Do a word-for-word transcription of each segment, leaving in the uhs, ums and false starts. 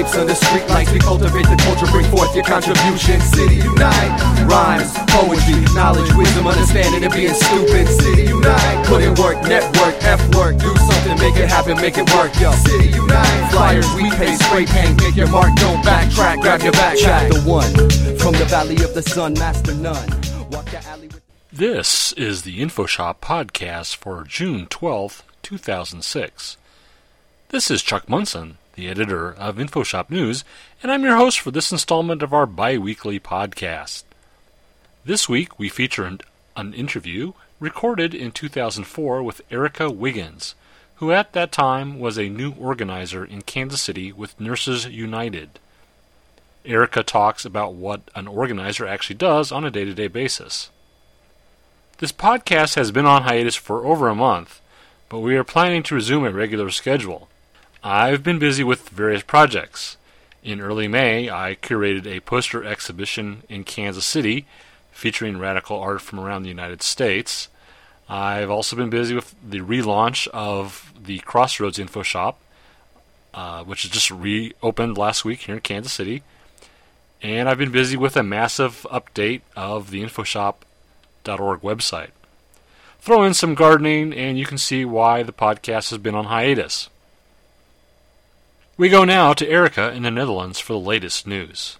jokes under street lights. We cultivate the culture, bring forth your contribution. City unite, rhymes, poetry, knowledge, wisdom, understanding, and being stupid. City unite, put in work, network, F work, do something, make it happen, make it work, yo. City unite, flyers, we pay, spray paint, make your mark, don't backtrack, grab your backpack. Chapter one, from the valley of the sun, master none. Walk the alley with... This is the InfoShop podcast for June twelfth, two thousand six. This is Chuck Munson, the editor of InfoShop News, and I'm your host for this installment of our bi-weekly podcast. This week we feature an, an interview recorded in two thousand four with Erica Wiggins, who at that time was a new organizer in Kansas City with Nurses United. Erica talks about what an organizer actually does on a day-to-day basis. This podcast has been on hiatus for over a month, but we are planning to resume a regular schedule. I've been busy with various projects. In early May, I curated a poster exhibition in Kansas City featuring radical art from around the United States. I've also been busy with the relaunch of the Crossroads InfoShop, uh, which has just reopened last week here in Kansas City. And I've been busy with a massive update of the InfoShop dot org website. Throw in some gardening and you can see why the podcast has been on hiatus. We go now to Erica in the Netherlands for the latest news.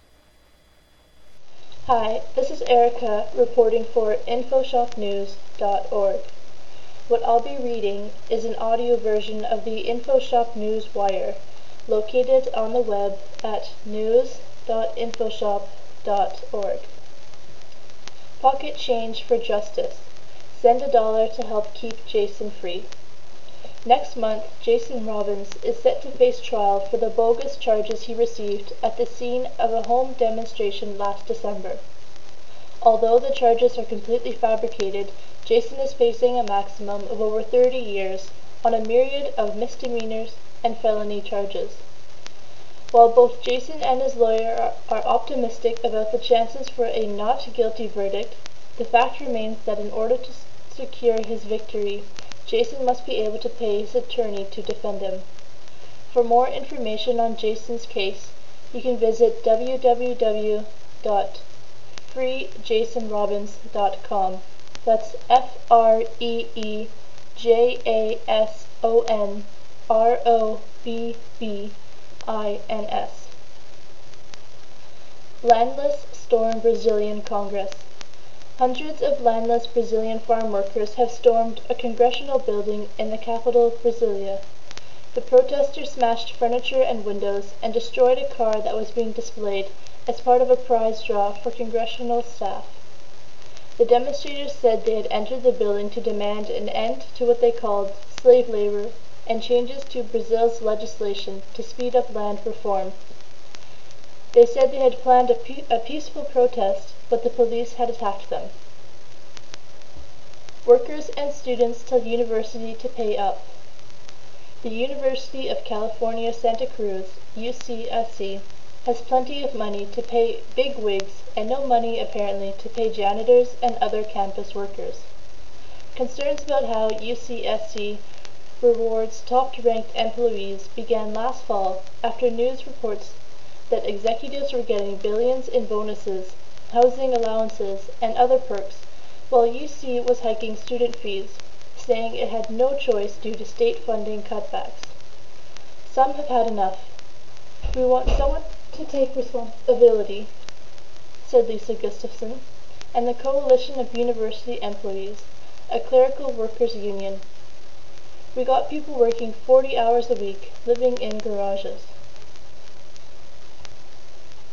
Hi, this is Erica reporting for InfoShop News dot org. What I'll be reading is an audio version of the InfoShop News Wire, located on the web at news dot infoshop dot org. Pocket change for justice. Send a dollar to help keep Jason free. Next month, Jason Robbins is set to face trial for the bogus charges he received at the scene of a home demonstration last December. Although the charges are completely fabricated, Jason is facing a maximum of over thirty years on a myriad of misdemeanors and felony charges. While both Jason and his lawyer are, are optimistic about the chances for a not guilty verdict, the fact remains that in order to s- secure his victory, Jason must be able to pay his attorney to defend him. For more information on Jason's case, you can visit w w w dot free jason robbins dot com. That's F R E E J A S O N R O B B I N S. Landless storm Brazilian Congress. Hundreds of landless Brazilian farm workers have stormed a congressional building in the capital, Brasilia. The protesters smashed furniture and windows and destroyed a car that was being displayed as part of a prize draw for congressional staff. The demonstrators said they had entered the building to demand an end to what they called slave labor and changes to Brazil's legislation to speed up land reform. They said they had planned a, pe- a peaceful protest, but the police had attacked them. Workers and students tell university to pay up. The University of California, Santa Cruz, U C S C, has plenty of money to pay big wigs and no money apparently to pay janitors and other campus workers. Concerns about how U C S C rewards top-ranked employees began last fall after news reports that executives were getting billions in bonuses, housing allowances, and other perks, while U C was hiking student fees, saying it had no choice due to state funding cutbacks. Some have had enough. We want someone to take responsibility, said Lisa Gustafson, and the Coalition of University Employees, a clerical workers' union. We got people working forty hours a week, living in garages.